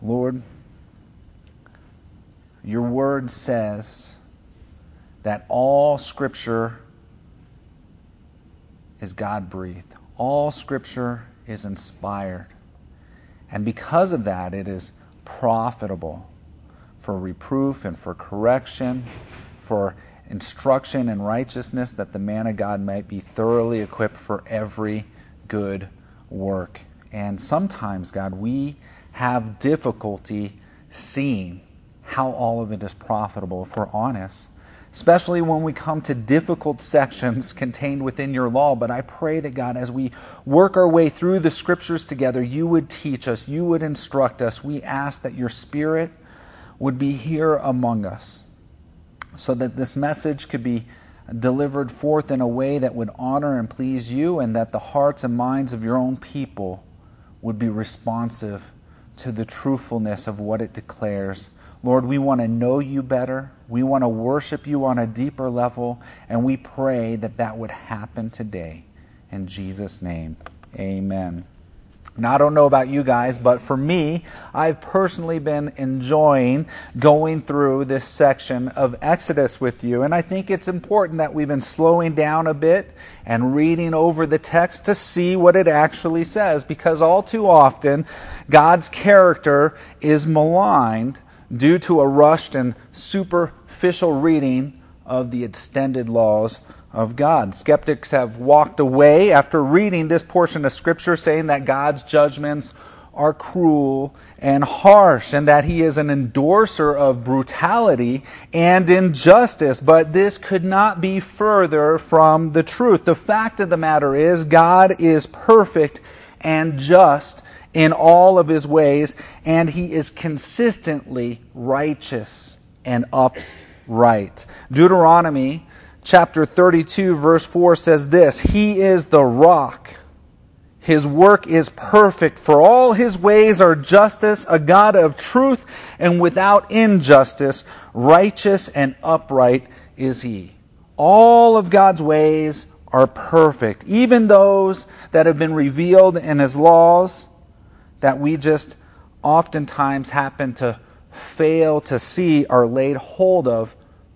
Lord, your word says that all Scripture is God-breathed. All Scripture is inspired. And because of that, it is profitable for reproof and for correction, for instruction in righteousness, that the man of God might be thoroughly equipped for every good work. And sometimes, God, we have difficulty seeing how all of it is profitable, if we're honest, especially when we come to difficult sections contained within your law. But I pray that, God, as we work our way through the Scriptures together, you would teach us, you would instruct us. We ask that your Spirit would be here among us, so that this message could be delivered forth in a way that would honor and please you, and that the hearts and minds of your own people would be responsive to the truthfulness of what it declares. Lord, we want to know you better. We want to worship you on a deeper level, and we pray that that would happen today. In Jesus' name, amen. Now, I don't know about you guys, but for me, I've personally been enjoying going through this section of Exodus with you. And I think it's important that we've been slowing down a bit and reading over the text to see what it actually says. Because all too often, God's character is maligned due to a rushed and superficial reading of the extended laws of God. Skeptics have walked away after reading this portion of Scripture, saying that God's judgments are cruel and harsh, and that he is an endorser of brutality and injustice. But this could not be further from the truth. The fact of the matter is, God is perfect and just in all of his ways, and he is consistently righteous and upright. Deuteronomy chapter 32, verse 4 says this: He is the rock. His work is perfect, for all his ways are justice, a God of truth and without injustice. Righteous and upright is he. All of God's ways are perfect, even those that have been revealed in his laws that we just oftentimes happen to fail to see are laid hold of.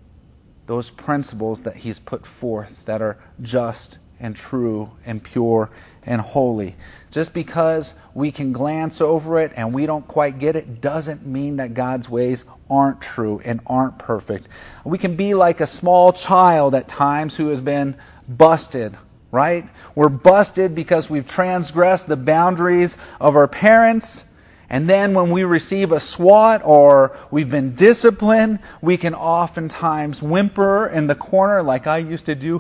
Those principles that he's put forth that are just and true and pure and holy. Just because we can glance over it and we don't quite get it doesn't mean that God's ways aren't true and aren't perfect. We can be like a small child at times who has been busted, right? We're busted because we've transgressed the boundaries of our parents. And then when we receive a swat or we've been disciplined, we can oftentimes whimper in the corner like I used to do.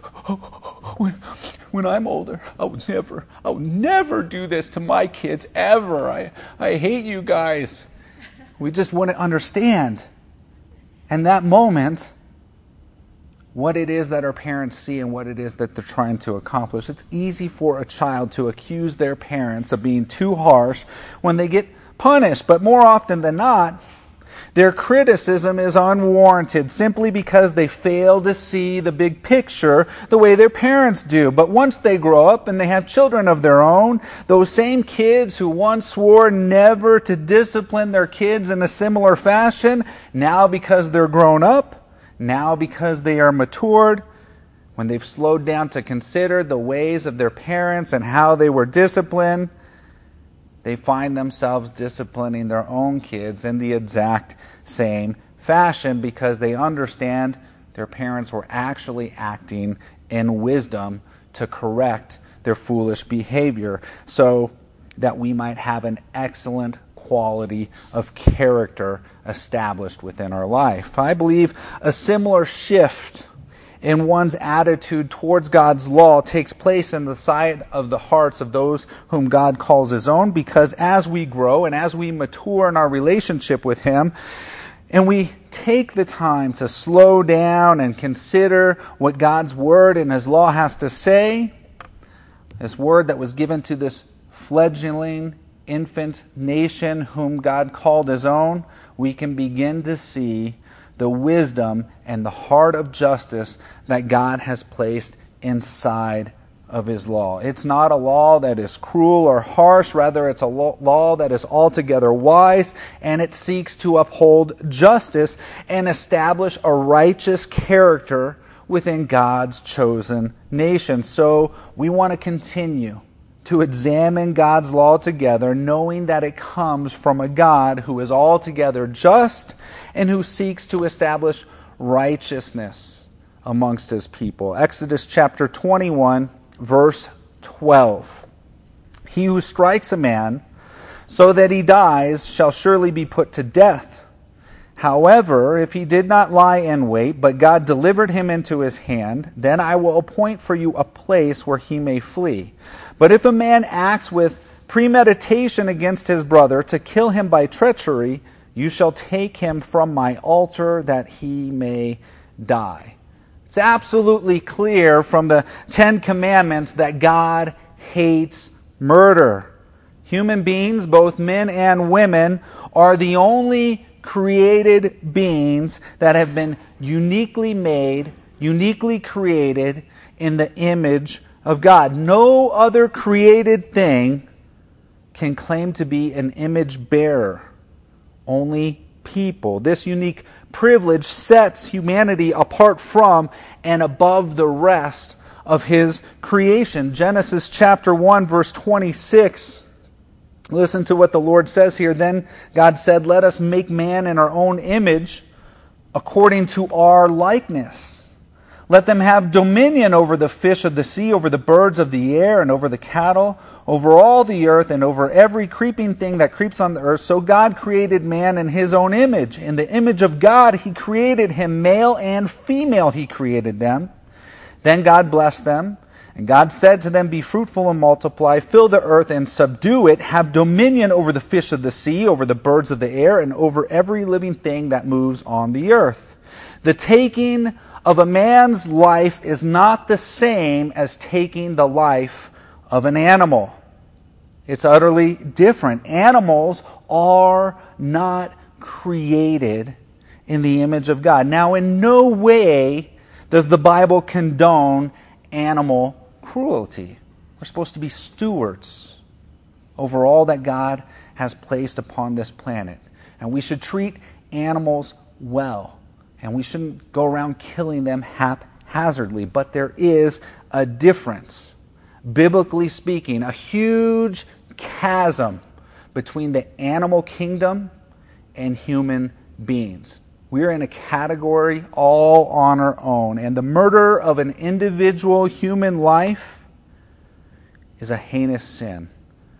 When I'm older, I would never do this to my kids ever. I hate you guys. We just wouldn't understand. And that moment, what it is that our parents see and what it is that they're trying to accomplish. It's easy for a child to accuse their parents of being too harsh when they get punished. But more often than not, their criticism is unwarranted simply because they fail to see the big picture the way their parents do. But once they grow up and they have children of their own, those same kids who once swore never to discipline their kids in a similar fashion, now because they're grown up, now because they are matured, when they've slowed down to consider the ways of their parents and how they were disciplined, they find themselves disciplining their own kids in the exact same fashion because they understand their parents were actually acting in wisdom to correct their foolish behavior so that we might have an excellent quality of character established within our life. I believe a similar shift in one's attitude towards God's law takes place in the side of the hearts of those whom God calls his own, because as we grow and as we mature in our relationship with him, and we take the time to slow down and consider what God's word and his law has to say, this word that was given to this fledgling infant nation whom God called his own, we can begin to see the wisdom and the heart of justice that God has placed inside of his law. It's not a law that is cruel or harsh. Rather, it's a law that is altogether wise, and it seeks to uphold justice and establish a righteous character within God's chosen nation. So we want to continue to examine God's law together, knowing that it comes from a God who is altogether just and who seeks to establish righteousness amongst his people. Exodus chapter 21, verse 12. He who strikes a man so that he dies shall surely be put to death. However, if he did not lie in wait, but God delivered him into his hand, then I will appoint for you a place where he may flee. But if a man acts with premeditation against his brother to kill him by treachery, you shall take him from my altar that he may die. It's absolutely clear from the Ten Commandments that God hates murder. Human beings, both men and women, are the only created beings that have been uniquely made, uniquely created in the image of God. No other created thing can claim to be an image bearer. Only people. This unique privilege sets humanity apart from and above the rest of his creation. Genesis chapter 1, verse 26. Listen to what the Lord says here. Then God said, "Let us make man in our own image, according to our likeness. Let them have dominion over the fish of the sea, over the birds of the air, and over the cattle, over all the earth, and over every creeping thing that creeps on the earth." So God created man in his own image. In the image of God, he created him. Male and female, he created them. Then God blessed them. And God said to them, "Be fruitful and multiply, fill the earth and subdue it, have dominion over the fish of the sea, over the birds of the air, and over every living thing that moves on the earth." The taking of a man's life is not the same as taking the life of an animal. It's utterly different. Animals are not created in the image of God. Now, in no way does the Bible condone animal cruelty. We're supposed to be stewards over all that God has placed upon this planet. And we should treat animals well. And we shouldn't go around killing them haphazardly. But there is a difference, biblically speaking, a huge chasm between the animal kingdom and human beings. We're in a category all on our own. And the murder of an individual human life is a heinous sin.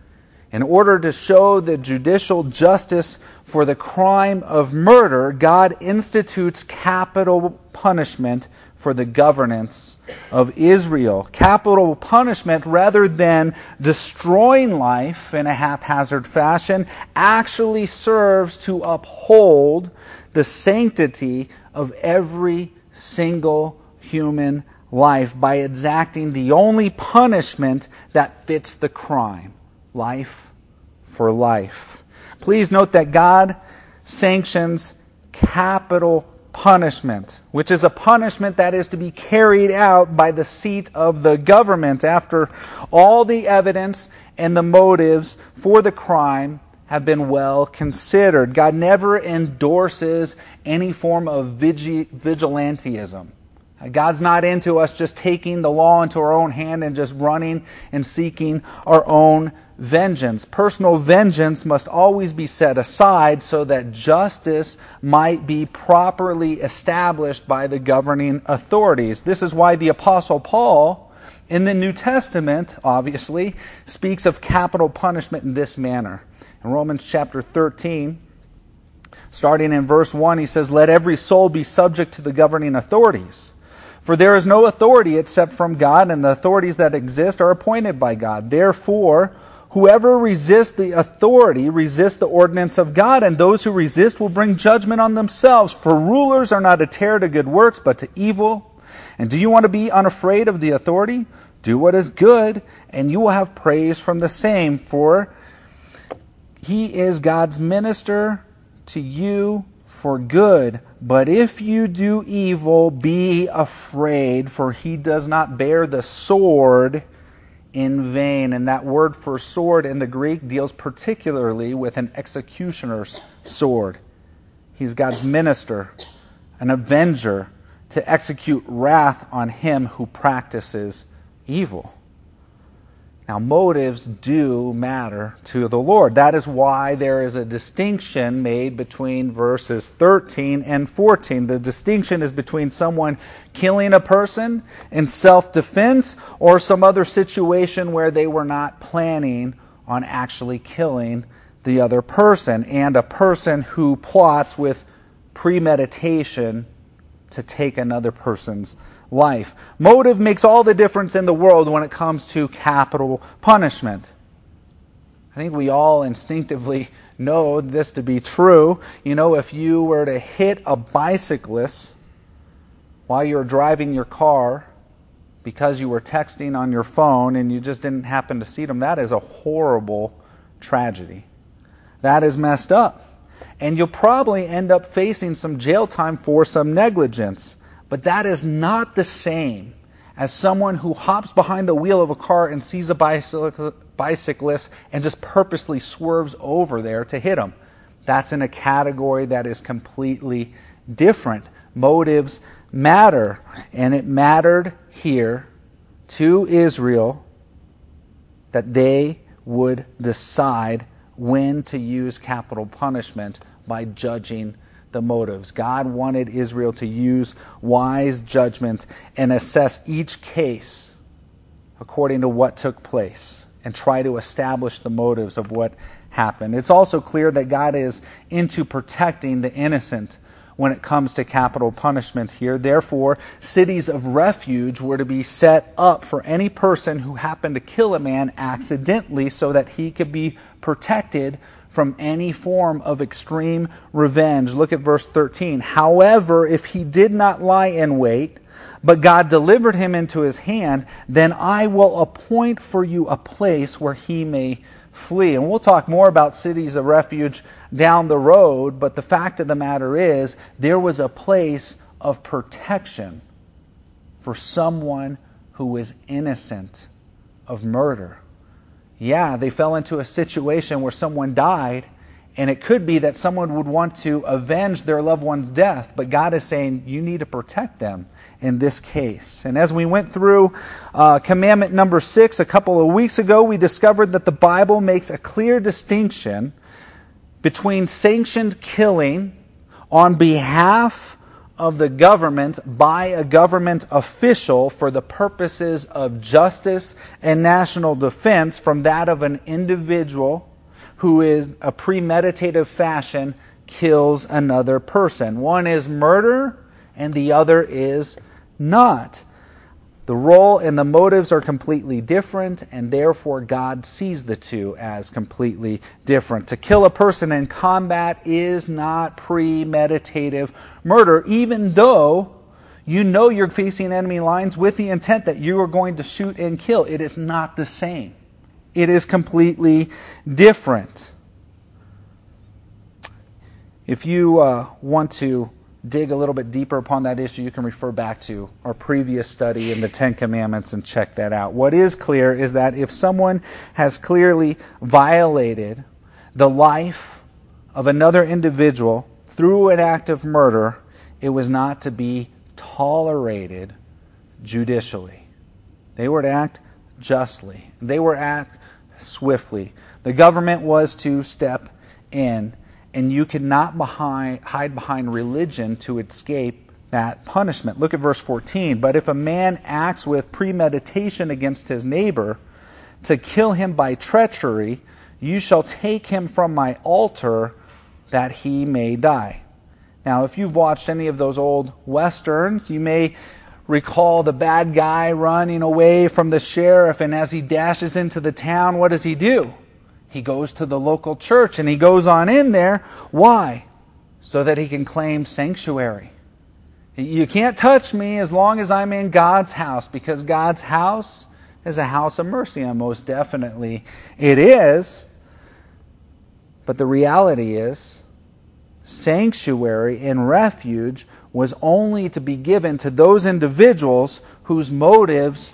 In order to show the judicial justice for the crime of murder, God institutes capital punishment for the governance of Israel. Capital punishment, rather than destroying life in a haphazard fashion, actually serves to uphold the sanctity of every single human life by exacting the only punishment that fits the crime: life for life. Please note that God sanctions capital punishment, which is a punishment that is to be carried out by the seat of the government after all the evidence and the motives for the crime have been well considered. God never endorses any form of vigilantism. God's not into us just taking the law into our own hand and just running and seeking our own vengeance. Personal vengeance must always be set aside so that justice might be properly established by the governing authorities. This is why the Apostle Paul, in the New Testament, obviously, speaks of capital punishment in this manner. In Romans chapter 13, starting in verse 1, he says, "Let every soul be subject to the governing authorities. For there is no authority except from God, and the authorities that exist are appointed by God. Therefore, whoever resists the authority resists the ordinance of God, and those who resist will bring judgment on themselves. For rulers are not a terror to good works, but to evil. And do you want to be unafraid of the authority? Do what is good, and you will have praise from the same, for he is God's minister to you for good. But if you do evil, be afraid, for he does not bear the sword in vain. And that word for sword in the Greek deals particularly with an executioner's sword. He's God's minister, an avenger, to execute wrath on him who practices evil. Now, motives do matter to the Lord. That is why there is a distinction made between verses 13 and 14. The distinction is between someone killing a person in self-defense or some other situation where they were not planning on actually killing the other person, and a person who plots with premeditation to take another person's life. Motive makes all the difference in the world when it comes to capital punishment. I think we all instinctively know this to be true. You know, if you were to hit a bicyclist while you're driving your car because you were texting on your phone and you just didn't happen to see them, that is a horrible tragedy. That is messed up. And you'll probably end up facing some jail time for some negligence. But that is not the same as someone who hops behind the wheel of a car and sees a bicyclist and just purposely swerves over there to hit him. That's in a category that is completely different. Motives matter. And it mattered here to Israel that they would decide when to use capital punishment by judging the motives. God wanted Israel to use wise judgment and assess each case according to what took place and try to establish the motives of what happened. It's also clear that God is into protecting the innocent when it comes to capital punishment here. Therefore, cities of refuge were to be set up for any person who happened to kill a man accidentally so that he could be protected from any form of extreme revenge. Look at verse 13. However, if he did not lie in wait, but God delivered him into his hand, then I will appoint for you a place where he may flee. And we'll talk more about cities of refuge down the road, but the fact of the matter is, there was a place of protection for someone who was innocent of murder. Yeah, they fell into a situation where someone died, and it could be that someone would want to avenge their loved one's death, but God is saying, you need to protect them in this case. And as we went through commandment number 6 a couple of weeks ago, we discovered that the Bible makes a clear distinction between sanctioned killing on behalf of the government by a government official for the purposes of justice and national defense from that of an individual who in a premeditative fashion kills another person. One is murder and the other is not. The role and the motives are completely different, and therefore God sees the two as completely different. To kill a person in combat is not premeditative murder, even though you know you're facing enemy lines with the intent that you are going to shoot and kill. It is not the same. It is completely different. If you want to dig a little bit deeper upon that issue, you can refer back to our previous study in the Ten Commandments and check that out. What is clear is that if someone has clearly violated the life of another individual through an act of murder, it was not to be tolerated judicially. They were to act justly. They were to act swiftly. The government was to step in, and you could not hide behind religion to escape that punishment. Look at verse 14. But if a man acts with premeditation against his neighbor to kill him by treachery, you shall take him from my altar that he may die. Now, if you've watched any of those old westerns, you may recall the bad guy running away from the sheriff, and as he dashes into the town, what does he do? He goes to the local church and he goes on in there. Why? So that he can claim sanctuary. You can't touch me as long as I'm in God's house, because God's house is a house of mercy, and most definitely it is. But the reality is, sanctuary and refuge was only to be given to those individuals whose motives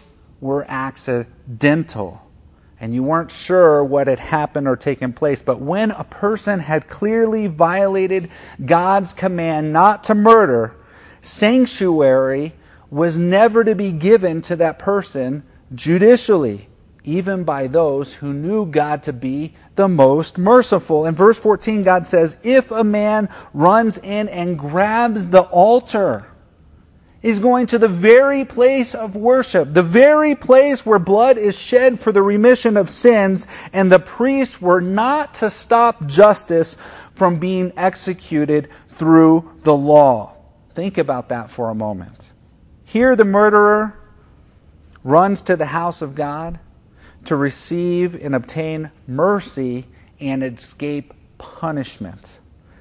were accidental, and you weren't sure what had happened or taken place. But when a person had clearly violated God's command not to murder, sanctuary was never to be given to that person judicially, even by those who knew God to be the most merciful. In verse 14, God says, if a man runs in and grabs the altar, is going to the very place of worship, the very place where blood is shed for the remission of sins, and the priests were not to stop justice from being executed through the law. Think about that for a moment. Here the murderer runs to the house of God to receive and obtain mercy and escape punishment.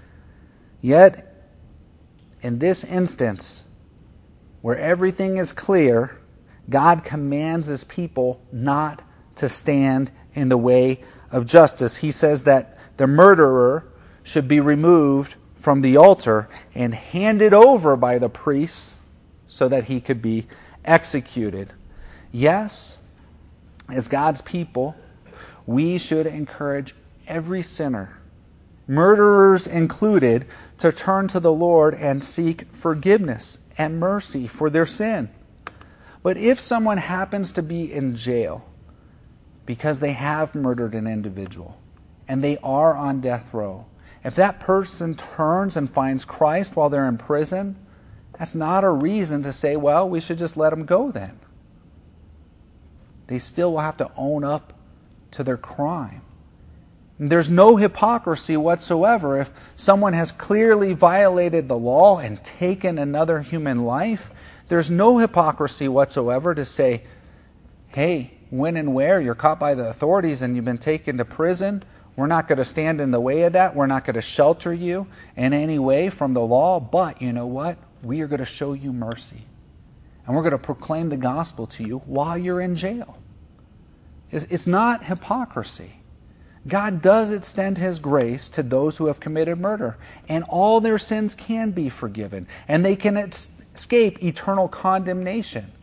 Yet, in this instance, where everything is clear, God commands His people not to stand in the way of justice. He says that the murderer should be removed from the altar and handed over by the priests so that he could be executed. Yes, as God's people, we should encourage every sinner, murderers included, to turn to the Lord and seek forgiveness and mercy for their sin. But if someone happens to be in jail because they have murdered an individual and they are on death row, if that person turns and finds Christ while they're in prison, that's not a reason to say, well, we should just let them go then. They still will have to own up to their crime. There's no hypocrisy whatsoever. If someone has clearly violated the law and taken another human life, there's no hypocrisy whatsoever to say, hey, when and where you're caught by the authorities and you've been taken to prison, we're not going to stand in the way of that. We're not going to shelter you in any way from the law. But you know what? We are going to show you mercy. And we're going to proclaim the gospel to you while you're in jail. It's not hypocrisy. God does extend His grace to those who have committed murder, and all their sins can be forgiven, and they can escape eternal condemnation.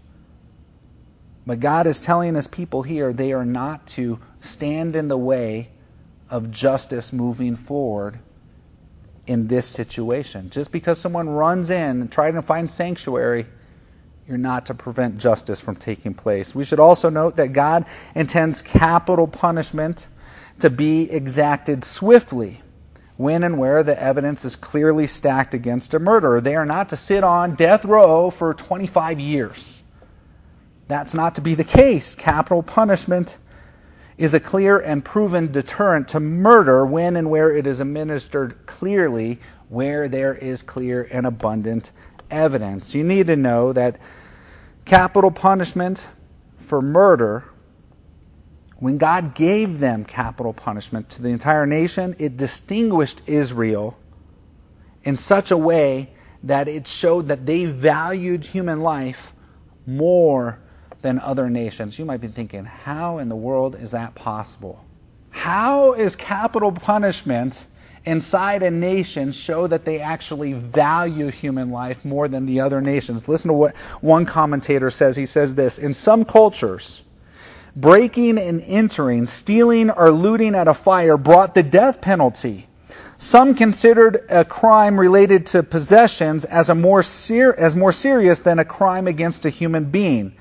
But God is telling His people here they are not to stand in the way of justice moving forward in this situation. Just because someone runs in and tries to find sanctuary, you're not to prevent justice from taking place. We should also note that God intends capital punishment to be exacted swiftly when and where the evidence is clearly stacked against a murderer. They are not to sit on death row for 25 years. That's not to be the case. Capital punishment is a clear and proven deterrent to murder when and where it is administered clearly, where there is clear and abundant evidence. You need to know that capital punishment for murder, when God gave them capital punishment to the entire nation, it distinguished Israel in such a way that it showed that they valued human life more than other nations. You might be thinking, how in the world is that possible? How is capital punishment inside a nation show that they actually value human life more than the other nations? Listen to what one commentator says. He says this: in some cultures, breaking and entering, stealing or looting at a fire brought the death penalty. Some considered a crime related to possessions as more serious than a crime against a human being.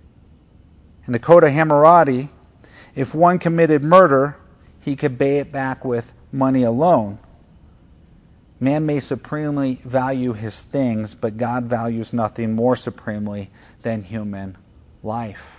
In the Code of Hammurabi, if one committed murder, he could pay it back with money alone. Man may supremely value his things, but God values nothing more supremely than human life.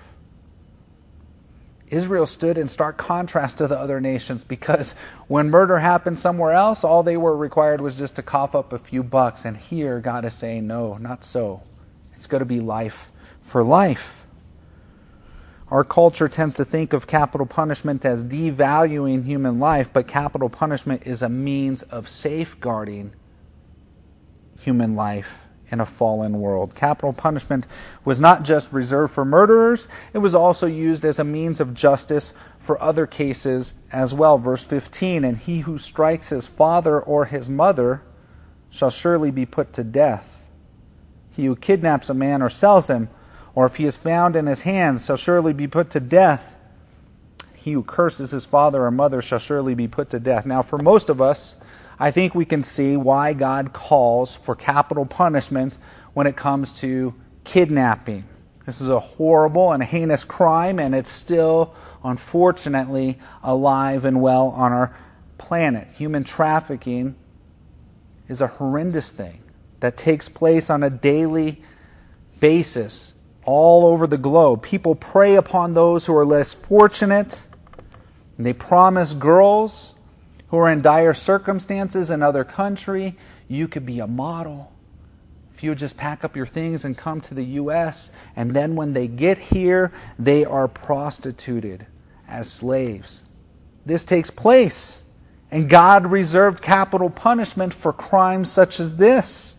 Israel stood in stark contrast to the other nations because when murder happened somewhere else, all they were required was just to cough up a few bucks. And here God is saying, no, not so. It's going to be life for life. Our culture tends to think of capital punishment as devaluing human life, but capital punishment is a means of safeguarding human life in a fallen world. Capital punishment was not just reserved for murderers, it was also used as a means of justice for other cases as well. Verse 15, and he who strikes his father or his mother shall surely be put to death. He who kidnaps a man or sells him, or if he is found in his hands, shall surely be put to death. He who curses his father or mother shall surely be put to death. Now, for most of us, I think we can see why God calls for capital punishment when it comes to kidnapping. This is a horrible and heinous crime, and it's still, unfortunately, alive and well on our planet. Human trafficking is a horrendous thing that takes place on a daily basis all over the globe. People prey upon those who are less fortunate, and they promise girls who are in dire circumstances in another country, you could be a model if you would just pack up your things and come to the U.S. And then when they get here, they are prostituted as slaves. This takes place. And God reserved capital punishment for crimes such as this,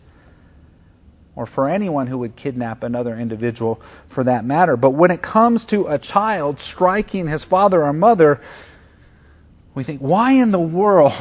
or for anyone who would kidnap another individual for that matter. But when it comes to a child striking his father or mother, we think, why in the world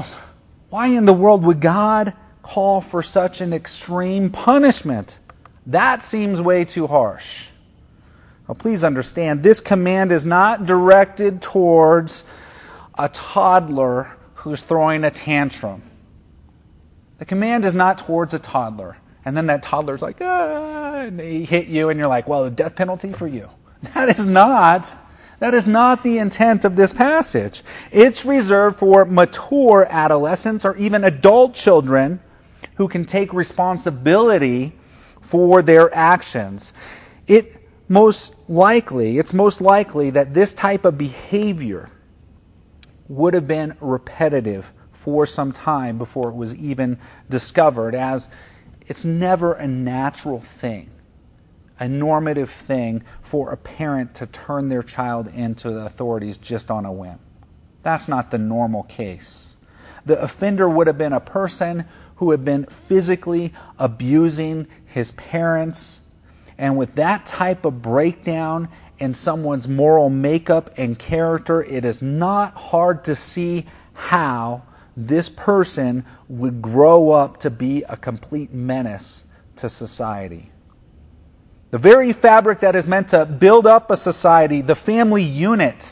would God call for such an extreme punishment? That seems way too harsh. Now, please understand, this command is not directed towards a toddler who's throwing a tantrum. The command is not towards a toddler. And then that toddler's like, and they hit you, and you're like, well, the death penalty for you. That is not the intent of this passage. It's reserved for mature adolescents or even adult children who can take responsibility for their actions. It's most likely that this type of behavior would have been repetitive for some time before it was even discovered, as it's never a natural thing, a normative thing for a parent to turn their child into the authorities just on a whim. That's not the normal case. The offender would have been a person who had been physically abusing his parents, and with that type of breakdown in someone's moral makeup and character, it is not hard to see how this person would grow up to be a complete menace to society. The very fabric that is meant to build up a society, the family unit,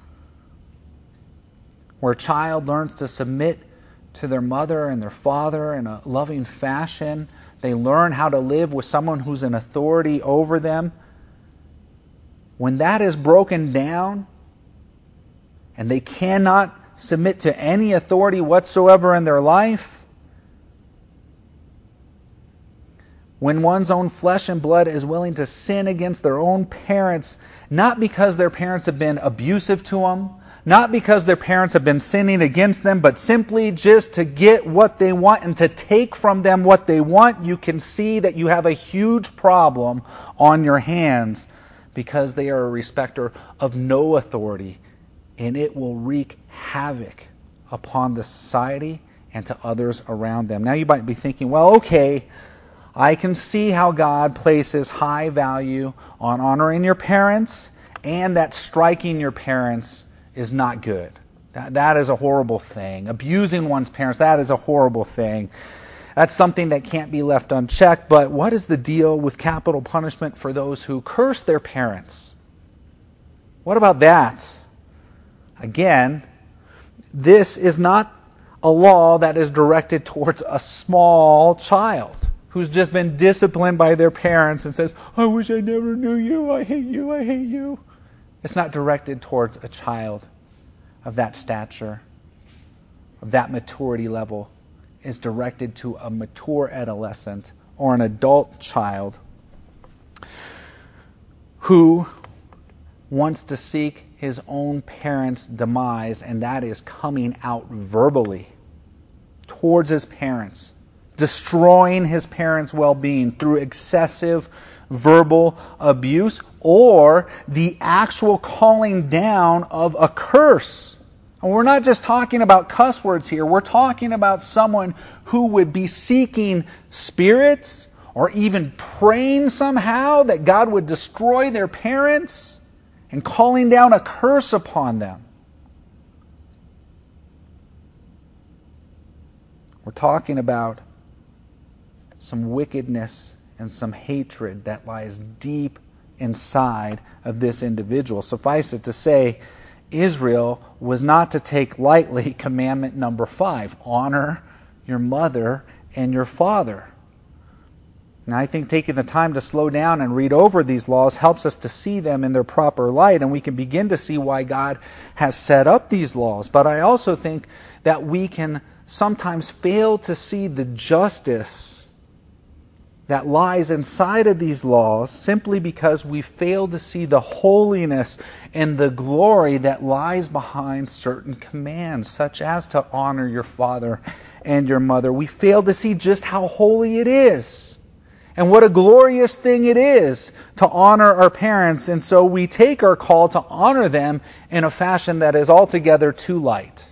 where a child learns to submit to their mother and their father in a loving fashion. They learn how to live with someone who's an authority over them. When that is broken down and they cannot submit to any authority whatsoever in their life, when one's own flesh and blood is willing to sin against their own parents, not because their parents have been abusive to them, not because their parents have been sinning against them, but simply just to get what they want and to take from them what they want, you can see that you have a huge problem on your hands, because they are a respecter of no authority, and it will wreak havoc upon the society and to others around them. Now you might be thinking, well, okay, I can see how God places high value on honoring your parents, and that striking your parents is not good. That is a horrible thing. Abusing one's parents, that is a horrible thing. That's something that can't be left unchecked. But what is the deal with capital punishment for those who curse their parents? What about that? Again, this is not a law that is directed towards a small child who's just been disciplined by their parents and says, I wish I never knew you, I hate you, I hate you. It's not directed towards a child of that stature, of that maturity level. It's directed to a mature adolescent or an adult child who wants to seek his own parents' demise, and that is coming out verbally towards his parents, destroying his parents' well-being through excessive verbal abuse, or the actual calling down of a curse. And we're not just talking about cuss words here. We're talking about someone who would be seeking spirits or even praying somehow that God would destroy their parents and calling down a curse upon them. We're talking about some wickedness and some hatred that lies deep inside of this individual. Suffice it to say, Israel was not to take lightly commandment number 5, honor your mother and your father. And I think taking the time to slow down and read over these laws helps us to see them in their proper light, and we can begin to see why God has set up these laws. But I also think that we can sometimes fail to see the justice that lies inside of these laws simply because we fail to see the holiness and the glory that lies behind certain commands, such as to honor your father and your mother. We fail to see just how holy it is and what a glorious thing it is to honor our parents. And so we take our call to honor them in a fashion that is altogether too light.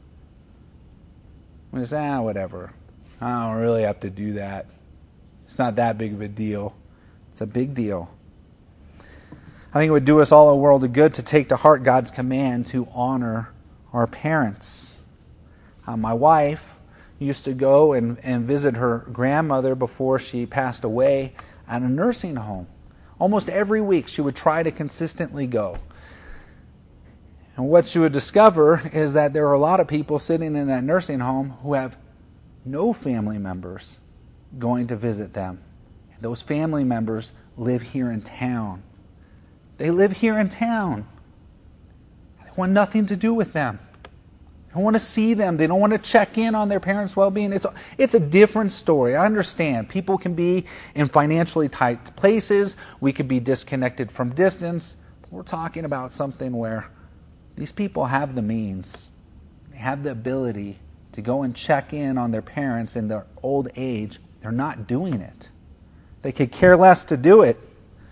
We say, whatever. I don't really have to do that. It's not that big of a deal. It's a big deal. I think it would do us all a world of good to take to heart God's command to honor our parents. My wife used to go and visit her grandmother before she passed away at a nursing home. Almost every week she would try to consistently go. And what she would discover is that there are a lot of people sitting in that nursing home who have no family members going to visit them. Those family members live here in town. They live here in town. They want nothing to do with them. They don't want to see them. They don't want to check in on their parents' well-being. It's a different story. I understand. People can be in financially tight places. We could be disconnected from distance. But we're talking about something where these people have the means. They have the ability to go and check in on their parents in their old age. They're not doing it. They could care less to do it.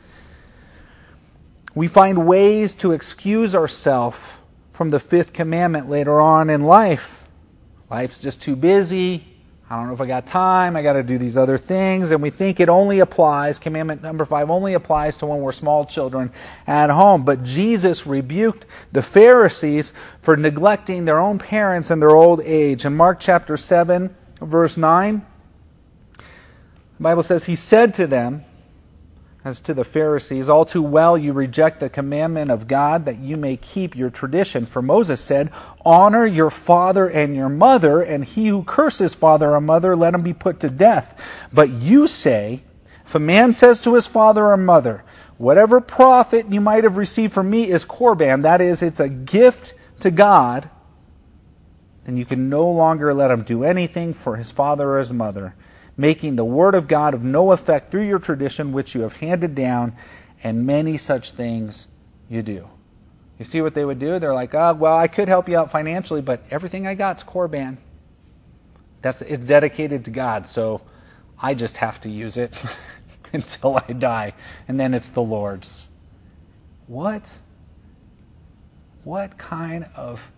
We find ways to excuse ourselves from the 5th commandment later on in life. Life's just too busy. I don't know if I got time. I got to do these other things. And we think it only applies, commandment number 5 only applies to when we're small children at home. But Jesus rebuked the Pharisees for neglecting their own parents in their old age. In Mark chapter 7, verse 9, the Bible says, He said to them, as to the Pharisees, all too well you reject the commandment of God that you may keep your tradition. For Moses said, honor your father and your mother, and he who curses father or mother, let him be put to death. But you say, if a man says to his father or mother, whatever profit you might have received from me is korban, that is, it's a gift to God, then you can no longer let him do anything for his father or his mother, making the word of God of no effect through your tradition which you have handed down, and many such things you do. You see what they would do? They're like, well, I could help you out financially, but everything I got's korban. It's dedicated to God, so I just have to use it until I die, and then it's the Lord's. What kind of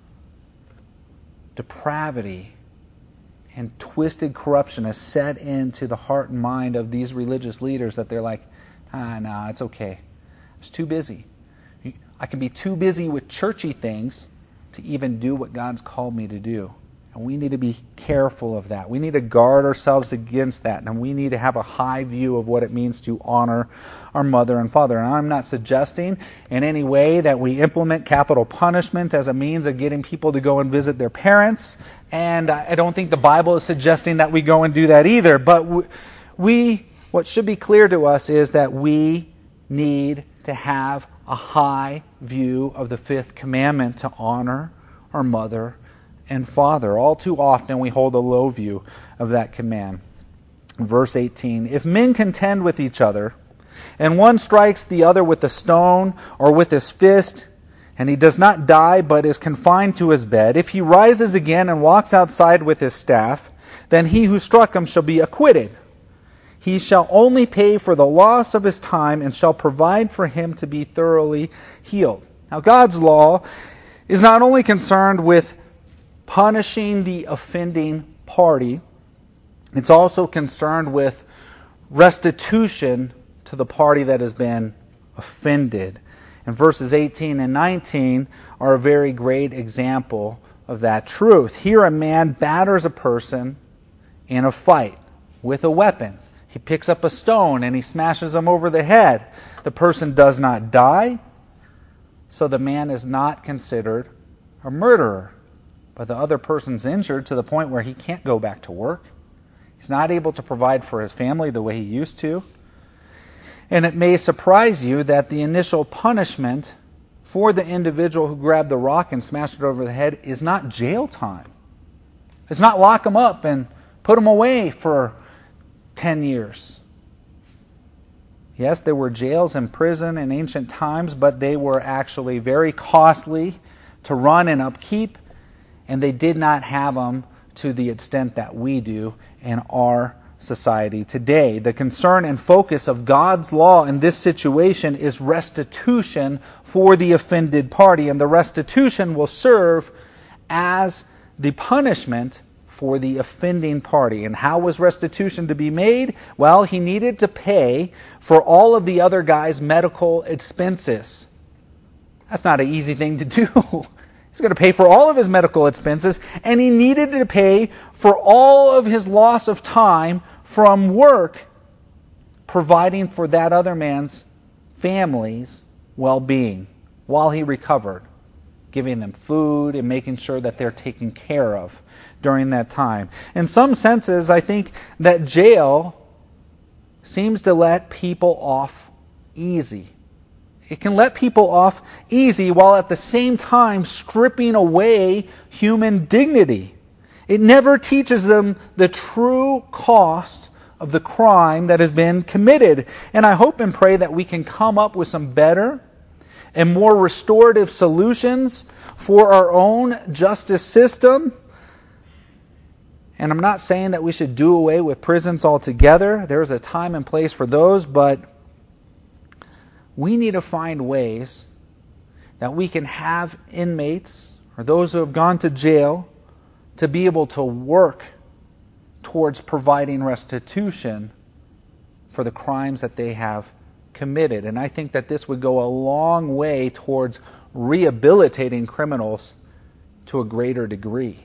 depravity and twisted corruption has set into the heart and mind of these religious leaders that they're like, no, it's okay. It's too busy. I can be too busy with churchy things to even do what God's called me to do. And we need to be careful of that. We need to guard ourselves against that. And we need to have a high view of what it means to honor our mother and father. And I'm not suggesting in any way that we implement capital punishment as a means of getting people to go and visit their parents. And I don't think the Bible is suggesting that we go and do that either. But what should be clear to us is that we need to have a high view of the 5th commandment to honor our mother and father. All too often we hold a low view of that command. Verse 18, if men contend with each other, and one strikes the other with a stone or with his fist, and he does not die but is confined to his bed, if he rises again and walks outside with his staff, then he who struck him shall be acquitted. He shall only pay for the loss of his time and shall provide for him to be thoroughly healed. Now God's law is not only concerned with punishing the offending party, it's also concerned with restitution to the party that has been offended. And verses 18 and 19 are a very great example of that truth. Here a man batters a person in a fight with a weapon. He picks up a stone and he smashes him over the head. the person does not die, so the man is not considered a murderer. But the other person's injured to the point where he can't go back to work. He's not able to provide for his family the way he used to. And it may surprise you that the initial punishment for the individual who grabbed the rock and smashed it over the head is not jail time. It's not lock him up and put him away for 10 years. Yes, there were jails and prison in ancient times, but they were actually very costly to run and upkeep, and they did not have them to the extent that we do in our society today. The concern and focus of God's law in this situation is restitution for the offended party, and the restitution will serve as the punishment for the offending party. And how was restitution to be made? Well, he needed to pay for all of the other guy's medical expenses. That's not an easy thing to do. He's going to pay for all of his medical expenses, and he needed to pay for all of his loss of time from work, providing for that other man's family's well-being while he recovered, giving them food and making sure that they're taken care of during that time. In some senses, I think that jail seems to let people off easy. It can let people off easy while at the same time stripping away human dignity. It never teaches them the true cost of the crime that has been committed. And I hope and pray that we can come up with some better and more restorative solutions for our own justice system. And I'm not saying that we should do away with prisons altogether. There's a time and place for those, but we need to find ways that we can have inmates or those who have gone to jail to be able to work towards providing restitution for the crimes that they have committed. And I think that this would go a long way towards rehabilitating criminals to a greater degree.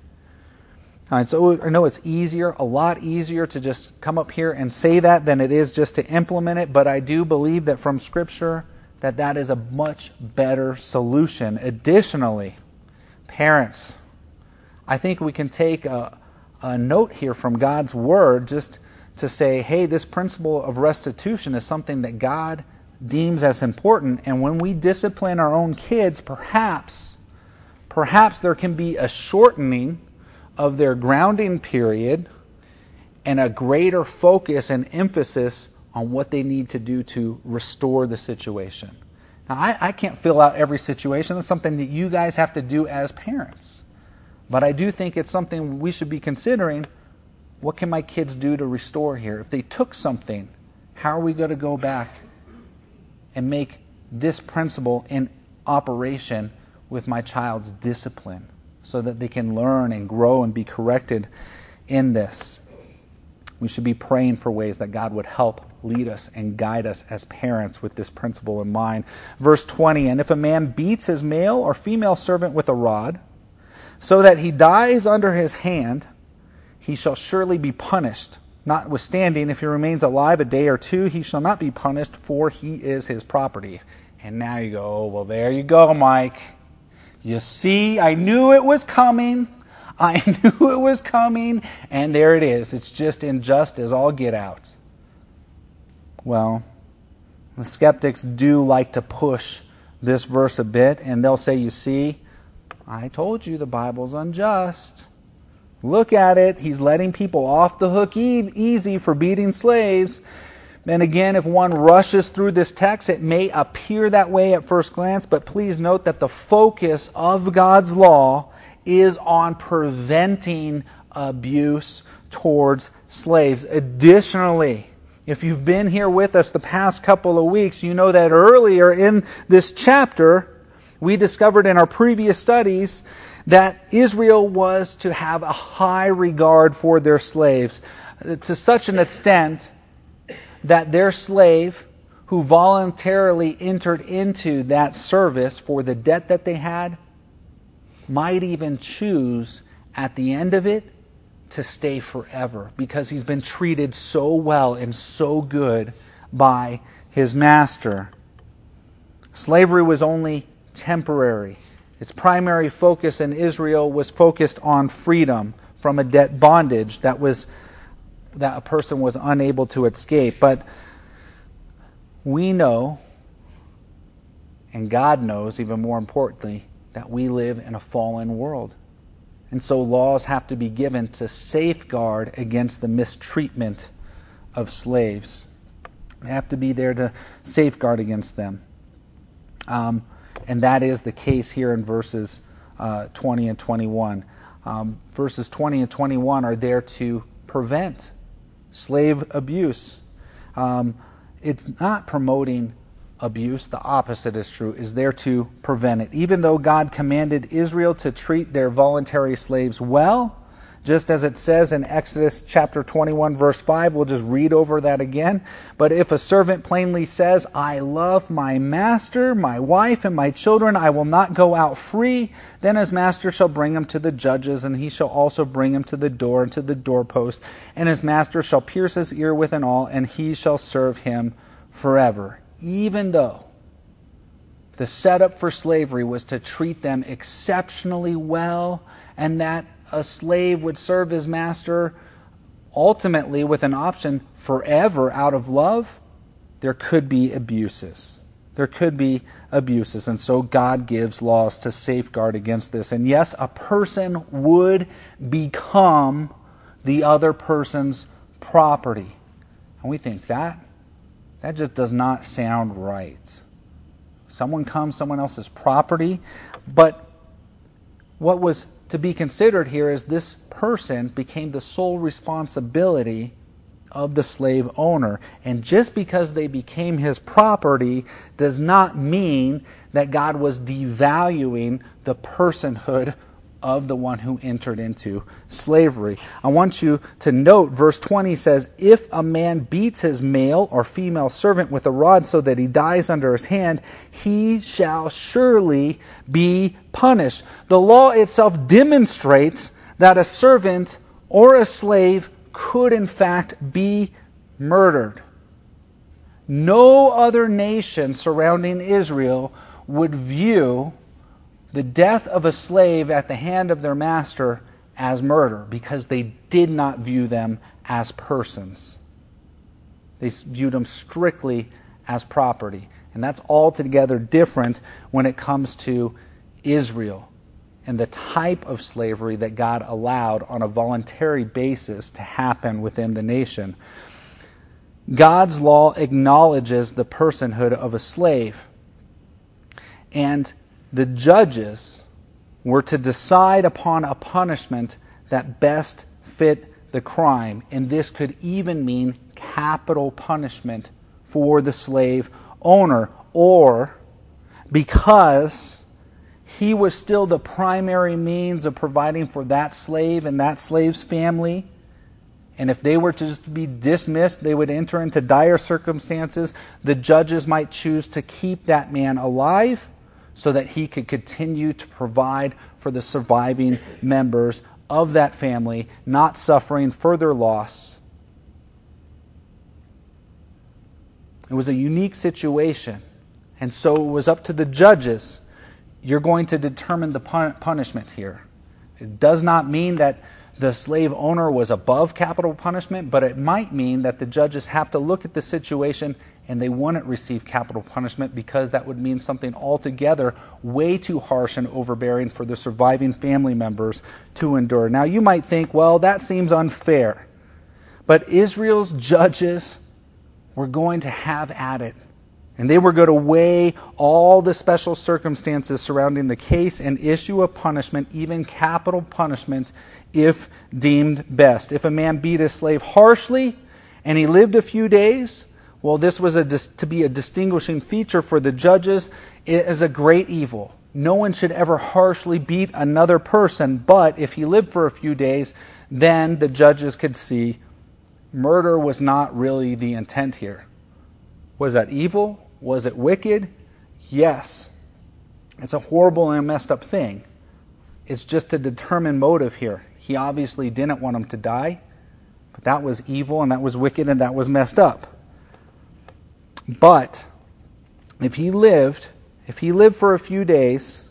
All right, so I know it's a lot easier to just come up here and say that than it is just to implement it, but I do believe that from Scripture that is a much better solution. Additionally, parents, I think we can take a note here from God's Word just to say, hey, this principle of restitution is something that God deems as important, and when we discipline our own kids, perhaps there can be a shortening of their grounding period and a greater focus and emphasis on what they need to do to restore the situation. Now, I can't fill out every situation. That's something that you guys have to do as parents. But I do think it's something we should be considering. What can my kids do to restore here? If they took something, how are we going to go back and make this principle in operation with my child's discipline, so that they can learn and grow and be corrected in this? We should be praying for ways that God would help lead us and guide us as parents with this principle in mind. Verse 20, and if a man beats his male or female servant with a rod, so that he dies under his hand, he shall surely be punished. Notwithstanding, if he remains alive a day or two, he shall not be punished, for he is his property. And now you go, oh, well, there you go, Mike. You see, I knew it was coming. And there it is. It's just unjust as all get out. Well, the skeptics do like to push this verse a bit, and they'll say, you see, I told you the Bible's unjust. Look at it. He's letting people off the hook easy for beating slaves. And again, if one rushes through this text, it may appear that way at first glance, but please note that the focus of God's law is on preventing abuse towards slaves. Additionally, if you've been here with us the past couple of weeks, you know that earlier in this chapter, we discovered in our previous studies that Israel was to have a high regard for their slaves, to such an extent that their slave who voluntarily entered into that service for the debt that they had might even choose at the end of it to stay forever, because he's been treated so well and so good by his master. Slavery was only temporary. Its primary focus in Israel was focused on freedom from a debt bondage that a person was unable to escape. But we know, and God knows even more importantly, that we live in a fallen world. And so laws have to be given to safeguard against the mistreatment of slaves. They have to be there to safeguard against them. And that is the case here in verses 20 and 21. Verses 20 and 21 are there to prevent slave abuse. It's not promoting abuse. The opposite is true, is there to prevent it. Even though God commanded Israel to treat their voluntary slaves well, just as it says in Exodus chapter 21, verse 5, we'll just read over that again. But if a servant plainly says, I love my master, my wife, and my children, I will not go out free, then his master shall bring him to the judges, and he shall also bring him to the door and to the doorpost, and his master shall pierce his ear with an awl, and he shall serve him forever. Even though the setup for slavery was to treat them exceptionally well, and that a slave would serve his master ultimately with an option forever out of love, there could be abuses. There could be abuses. And so God gives laws to safeguard against this. And yes, a person would become the other person's property. And we think that just does not sound right. Someone comes, someone else's property. But what was to be considered here is this person became the sole responsibility of the slave owner. And just because they became his property does not mean that God was devaluing the personhood of the one who entered into slavery. I want you to note, verse 20 says, if a man beats his male or female servant with a rod so that he dies under his hand, he shall surely be punished. The law itself demonstrates that a servant or a slave could in fact be murdered. No other nation surrounding Israel would view the death of a slave at the hand of their master as murder, because they did not view them as persons. They viewed them strictly as property. And that's altogether different when it comes to Israel and the type of slavery that God allowed on a voluntary basis to happen within the nation. God's law acknowledges the personhood of a slave. And the judges were to decide upon a punishment that best fit the crime. And this could even mean capital punishment for the slave owner. Or because he was still the primary means of providing for that slave and that slave's family, and if they were to just be dismissed, they would enter into dire circumstances. The judges might choose to keep that man alive so that he could continue to provide for the surviving members of that family, not suffering further loss. It was a unique situation, and so it was up to the judges. You're going to determine the punishment here. It does not mean that the slave owner was above capital punishment, but it might mean that the judges have to look at the situation and they wouldn't receive capital punishment, because that would mean something altogether way too harsh and overbearing for the surviving family members to endure. Now you might think, well, that seems unfair. But Israel's judges were going to have at it. And they were going to weigh all the special circumstances surrounding the case and issue a punishment, even capital punishment, if deemed best. If a man beat his slave harshly and he lived a few days, well, this was to be a distinguishing feature for the judges. It is a great evil. No one should ever harshly beat another person, but if he lived for a few days, then the judges could see murder was not really the intent here. Was that evil? Was it wicked? Yes. It's a horrible and messed up thing. It's just to determine motive here. He obviously didn't want him to die, but that was evil and that was wicked and that was messed up. But if he lived for a few days,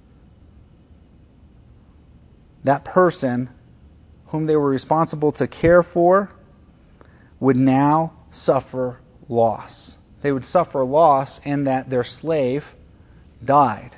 that person whom they were responsible to care for would now suffer loss. They would suffer loss in that their slave died.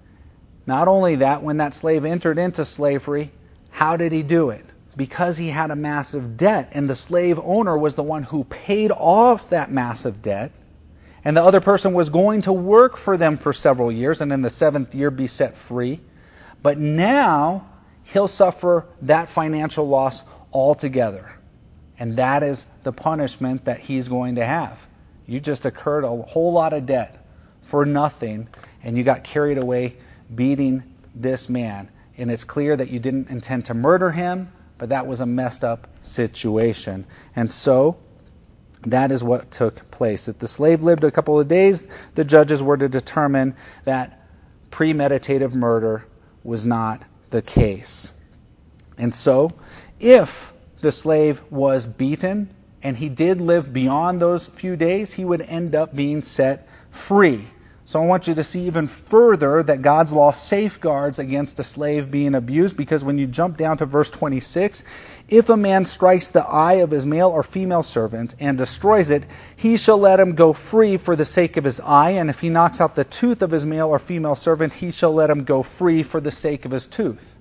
Not only that, when that slave entered into slavery, how did he do it? Because he had a massive debt, and the slave owner was the one who paid off that massive debt, and the other person was going to work for them for several years, and in the 7th year be set free. But now he'll suffer that financial loss altogether. And that is the punishment that he's going to have. You just incurred a whole lot of debt for nothing, and you got carried away beating this man. And it's clear that you didn't intend to murder him, but that was a messed up situation. And so that is what took place. If the slave lived a couple of days, the judges were to determine that premeditative murder was not the case. And so, if the slave was beaten and he did live beyond those few days, he would end up being set free. So I want you to see even further that God's law safeguards against a slave being abused, because when you jump down to verse 26, if a man strikes the eye of his male or female servant and destroys it, he shall let him go free for the sake of his eye, and if he knocks out the tooth of his male or female servant, he shall let him go free for the sake of his tooth.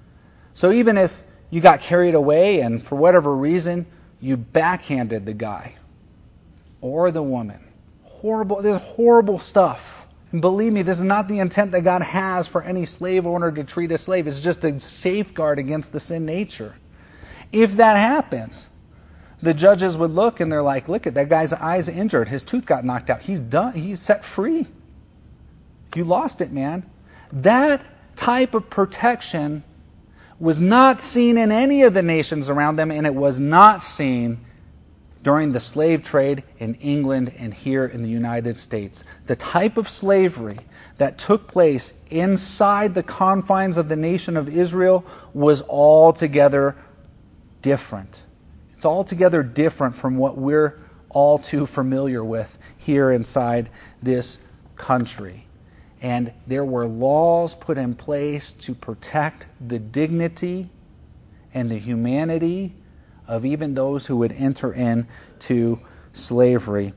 So even if you got carried away and for whatever reason you backhanded the guy or the woman, this is horrible stuff. And believe me, this is not the intent that God has for any slave owner to treat a slave. It's just a safeguard against the sin nature. If that happened, the judges would look and they're like, look at that guy's eye's injured. His tooth got knocked out. He's done. He's set free. You lost it, man. That type of protection was not seen in any of the nations around them, and it was not seen during the slave trade in England and here in the United States. The type of slavery that took place inside the confines of the nation of Israel was altogether different. It's altogether different from what we're all too familiar with here inside this country. And there were laws put in place to protect the dignity and the humanity of even those who would enter into slavery.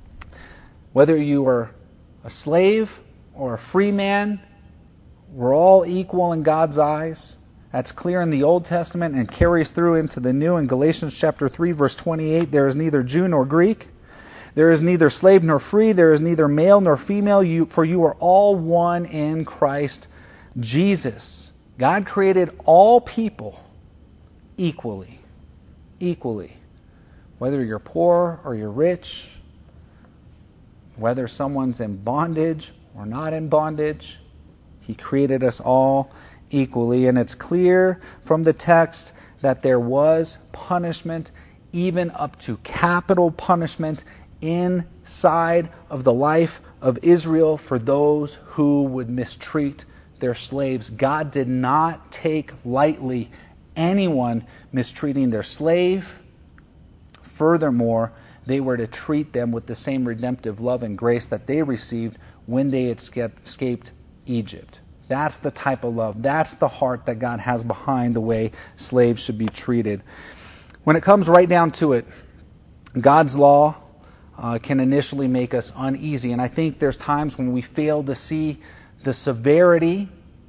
Whether you were a slave or a free man, we're all equal in God's eyes. That's clear in the Old Testament and carries through into the New. In Galatians chapter 3, verse 28, there is neither Jew nor Greek. There is neither slave nor free. There is neither male nor female. For you are all one in Christ Jesus. God created all people equally. Equally. Whether you're poor or you're rich, whether someone's in bondage or not in bondage, He created us all equally. And it's clear from the text that there was punishment, even up to capital punishment, inside of the life of Israel for those who would mistreat their slaves. God did not take lightly anyone mistreating their slave. Furthermore, they were to treat them with the same redemptive love and grace that they received when they escaped Egypt. That's the type of love. That's the heart that God has behind the way slaves should be treated. When it comes right down to it, God's law can initially make us uneasy. And I think there's times when we fail to see the severity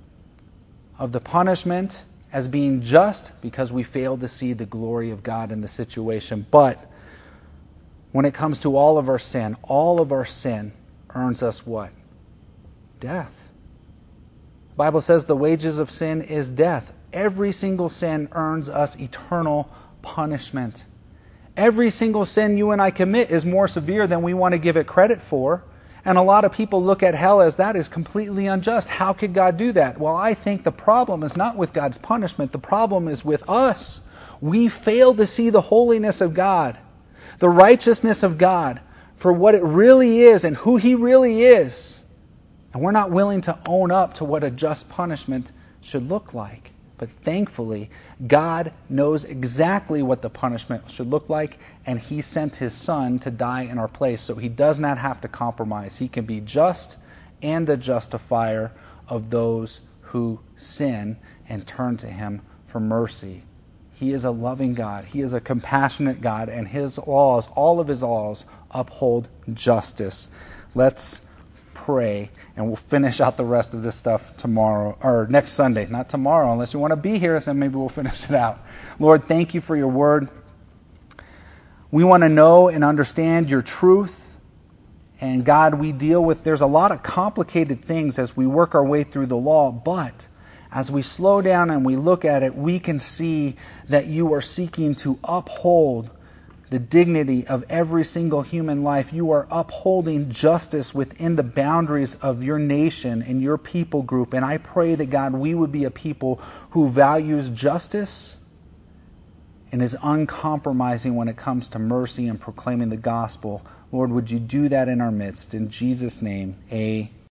of the punishment as being just because we fail to see the glory of God in the situation. But when it comes to all of our sin earns us what? Death. The Bible says the wages of sin is death. Every single sin earns us eternal punishment. Every single sin you and I commit is more severe than we want to give it credit for. And a lot of people look at hell as that is completely unjust. How could God do that? Well, I think the problem is not with God's punishment. The problem is with us. We fail to see the holiness of God, the righteousness of God for what it really is and who He really is. And we're not willing to own up to what a just punishment should look like. But thankfully, God knows exactly what the punishment should look like, and he sent his Son to die in our place, so he does not have to compromise. He can be just and the justifier of those who sin and turn to him for mercy. He is a loving God. He is a compassionate God, and his laws, all of his laws, uphold justice. Let's pray, and we'll finish out the rest of this stuff tomorrow, or next Sunday. Not tomorrow, unless you want to be here, then maybe we'll finish it out. Lord, thank you for your word. We want to know and understand your truth. And God, there's a lot of complicated things as we work our way through the law, but as we slow down and we look at it, we can see that you are seeking to uphold the dignity of every single human life. You are upholding justice within the boundaries of your nation and your people group. And I pray that, God, we would be a people who values justice and is uncompromising when it comes to mercy and proclaiming the gospel. Lord, would you do that in our midst? In Jesus' name, amen.